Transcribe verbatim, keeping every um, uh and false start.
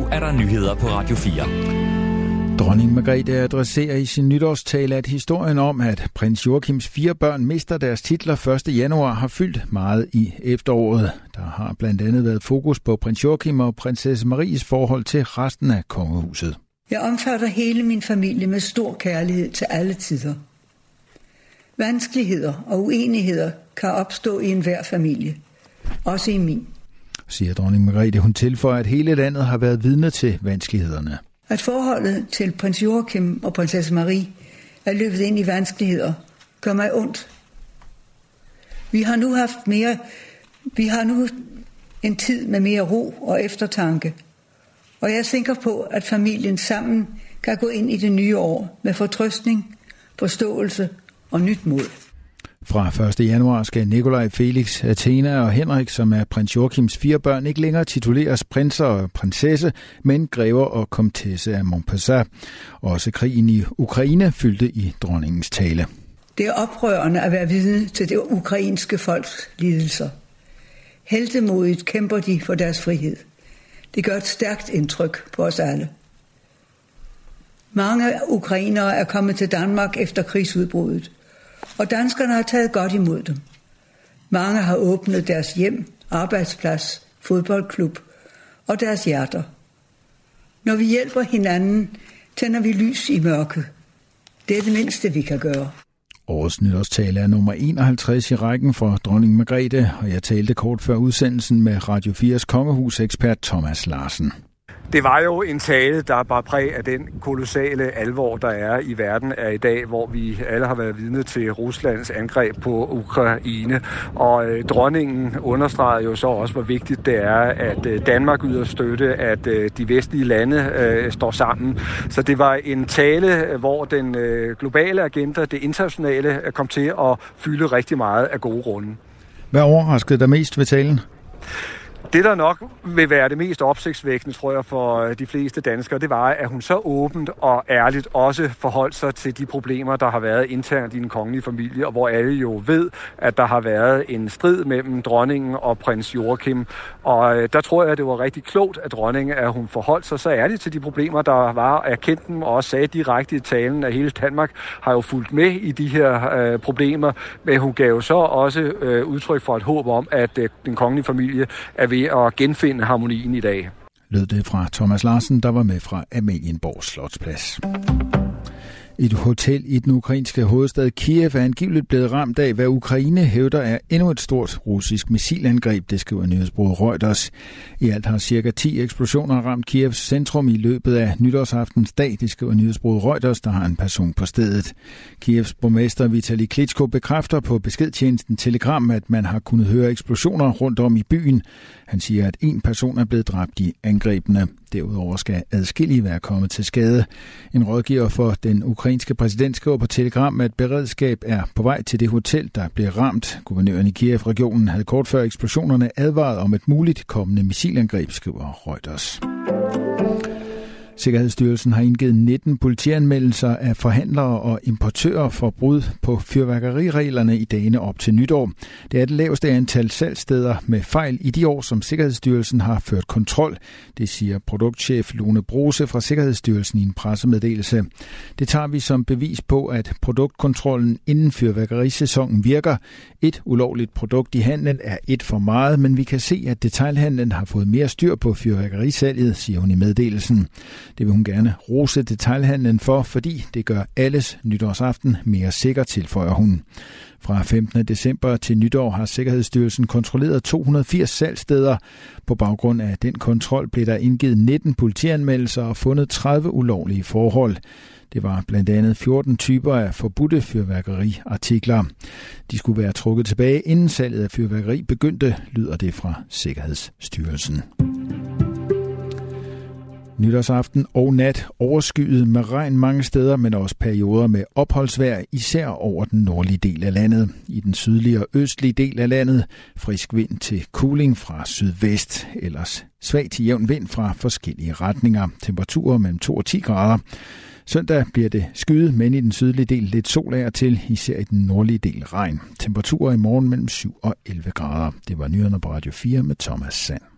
er der nyheder på Radio fire. Dronning Margrethe adresserer i sin nytårstale, at historien om, at prins Joachims fire børn mister deres titler første januar, har fyldt meget i efteråret. Der har blandt andet været fokus på prins Joachim og prinsesse Maries forhold til resten af kongehuset. Jeg omfatter hele min familie med stor kærlighed til alle tider. Vanskeligheder og uenigheder kan opstå i enhver familie, også i min, siger dronning Margrethe. Hun tilføjer, at hele landet har været vidne til vanskelighederne. At forholdet til prins Joachim og prinsesse Marie er løbet ind i vanskeligheder, gør mig ondt. Vi har nu haft mere, vi har nu en tid med mere ro og eftertanke, og jeg er sikker på, at familien sammen kan gå ind i det nye år med fortrøstning, forståelse og nyt mod. Fra første januar skal Nikolaj, Felix, Athena og Henrik, som er prins Joachims fire børn, ikke længere tituleres prinser og prinsesse, men grever og komtesse af Montpellier. Også krigen i Ukraine fyldte i dronningens tale. Det er oprørende at være vidne til det ukrainske folks lidelser. Heltemodigt kæmper de for deres frihed. Det gør et stærkt indtryk på os alle. Mange ukrainere er kommet til Danmark efter krigsudbruddet, og danskerne har taget godt imod dem. Mange har åbnet deres hjem, arbejdsplads, fodboldklub og deres hjerter. Når vi hjælper hinanden, tænder vi lys i mørket. Det er det mindste, vi kan gøre. Årets nytårstale er nummer enoghalvtreds i rækken for dronning Margrethe, og jeg talte kort før udsendelsen med Radio fires kongehusekspert Thomas Larsen. Det var jo en tale, der bar præg af den kolossale alvor, der er i verden af i dag, hvor vi alle har været vidne til Ruslands angreb på Ukraine. Og øh, dronningen understregede jo så også, hvor vigtigt det er, at øh, Danmark yder støtte, at øh, de vestlige lande øh, står sammen. Så det var en tale, hvor den øh, globale agenda, det internationale, kom til at fylde rigtig meget af gode grunde. Hvad overraskede dig mest ved talen? Det, der nok vil være det mest opsigtsvækkende, tror jeg, for de fleste danskere, det var, at hun så åbent og ærligt også forholdt sig til de problemer, der har været internt i den kongelige familie, og hvor alle jo ved, at der har været en strid mellem dronningen og prins Joachim. Og der tror jeg, det var rigtig klogt af dronningen, at hun forholdt sig så ærligt til de problemer, der var, og erkendte dem, og også sagde direkte i talen, at hele Danmark har jo fulgt med i de her øh, problemer, men hun gav så også øh, udtryk for et håb om, at øh, den kongelige familie er ved at genfinde harmonien i dag. Lød det fra Thomas Larsen, der var med fra Amalienborg Slotsplads. Et hotel i den ukrainske hovedstad Kiev er angiveligt blevet ramt af, hvad Ukraine hævder er endnu et stort russisk missilangreb, det skriver nyhedsbureauet Reuters. I alt har cirka ti eksplosioner ramt Kievs centrum i løbet af nytårsaftens dag, det skriver nyhedsbureauet Reuters, der har en person på stedet. Kievs borgmester Vitali Klitschko bekræfter på beskedtjenesten Telegram, at man har kunnet høre eksplosioner rundt om i byen. Han siger, at en person er blevet dræbt i angrebene. Derudover skal adskillige være kommet til skade. En rådgiver for den ukrainske præsident skriver på Telegram, at beredskab er på vej til det hotel, der blev ramt. Guvernøren i Kiev-regionen havde kort før eksplosionerne advaret om et muligt kommende missilangreb, skriver Reuters. Sikkerhedsstyrelsen har indgivet nitten politianmeldelser af forhandlere og importører for brud på fyrværkerireglerne i dagene op til nytår. Det er det laveste antal salgssteder med fejl i de år, som Sikkerhedsstyrelsen har ført kontrol. Det siger produktchef Lone Brose fra Sikkerhedsstyrelsen i en pressemeddelelse. Det tager vi som bevis på, at produktkontrollen inden fyrværkerisæsonen virker. Et ulovligt produkt i handlen er et for meget, men vi kan se, at detailhandlen har fået mere styr på fyrværkerisalget, siger hun i meddelelsen. Det vil hun gerne rose detailhandlen for, fordi det gør alles nytårsaften mere sikker, tilføjer hun. Fra femtende december til nytår har Sikkerhedsstyrelsen kontrolleret to hundrede og firs salgssteder. På baggrund af den kontrol blev der indgivet nitten politianmeldelser og fundet tredive ulovlige forhold. Det var blandt andet fjorten typer af forbudte fyrværkeriartikler. De skulle være trukket tilbage, inden salget af fyrværkeri begyndte, lyder det fra Sikkerhedsstyrelsen. Nytårsaften og nat overskyet med regn mange steder, men også perioder med opholdsvejr, især over den nordlige del af landet. I den sydlige og østlige del af landet frisk vind til kuling fra sydvest, ellers svag til jævn vind fra forskellige retninger. Temperaturer mellem to og ti grader. Søndag bliver det skyet, men i den sydlige del lidt sol af og til, især i den nordlige del regn. Temperaturer i morgen mellem syv og elleve grader. Det var nyhederne på Radio fire med Thomas Sand.